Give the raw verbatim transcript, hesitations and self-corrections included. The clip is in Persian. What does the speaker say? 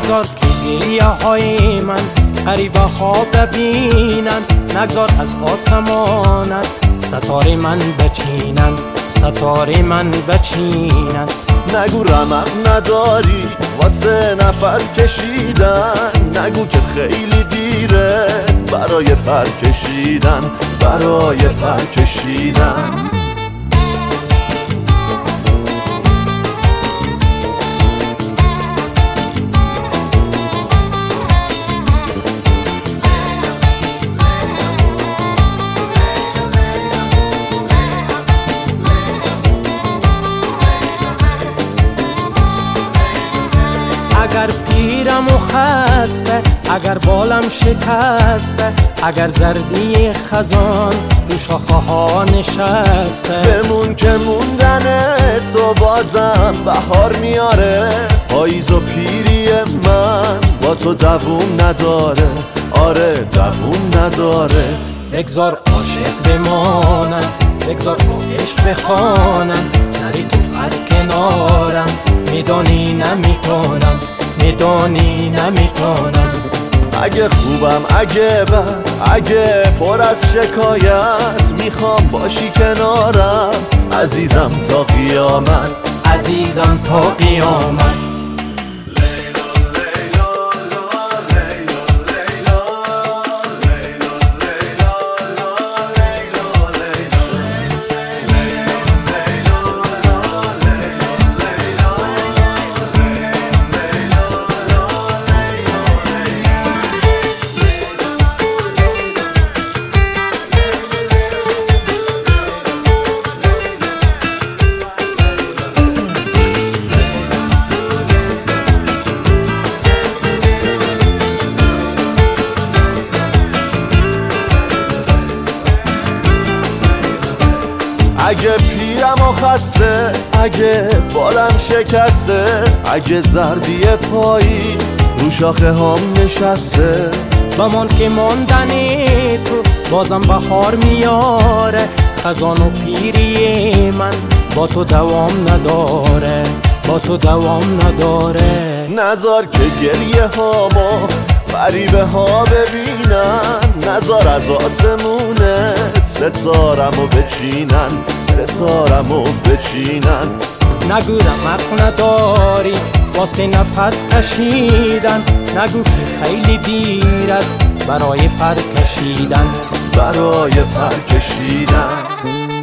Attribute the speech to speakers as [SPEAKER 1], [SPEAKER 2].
[SPEAKER 1] نگذار که گریه های من غریبه ها ببینن، نگذار از آسمانت ستاره من بچینن، ستاره من بچینن.
[SPEAKER 2] نگو رمق نداری واسه نفس کشیدن، نگو که خیلی دیره برای پر کشیدن، برای پر کشیدن.
[SPEAKER 1] اگر پیرم و خسته، اگر بالم شکسته، اگر زردی خزان رو شاخه ها نشسته،
[SPEAKER 2] بمون که موندن تو بازم بهار میاره. پاییز و پیری من با تو دووم نداره، آره دووم نداره.
[SPEAKER 1] بگذار عاشق بمانم، بگذار عشق بخوانم، نری تو از کنارم، میدانی نمیتونم، میدانی نمیتونم.
[SPEAKER 2] اگه خوبم اگه بد اگه پر از شکایت، میخوام باشی کنارم عزیزم تا قیامت،
[SPEAKER 1] عزیزم تا قیامت.
[SPEAKER 2] اگه پیرم و خسته، اگه بالم شکسته، اگه زردی پاییز رو شاخه هام نشسته،
[SPEAKER 1] بمان که ماندنی تو بازم بهار میاره. خزان و پیری من با تو دوام نداره، با تو دوام نداره.
[SPEAKER 2] نذار که گریه هامو غریبه ها ببینن، نذار از آسمونت ستارمو بچینن، ستارمو بچینن.
[SPEAKER 1] نگو رمق نداری واسه نفس کشیدن، نگو که خیلی دیر است برای پر کشیدن،
[SPEAKER 2] برای پر کشیدن.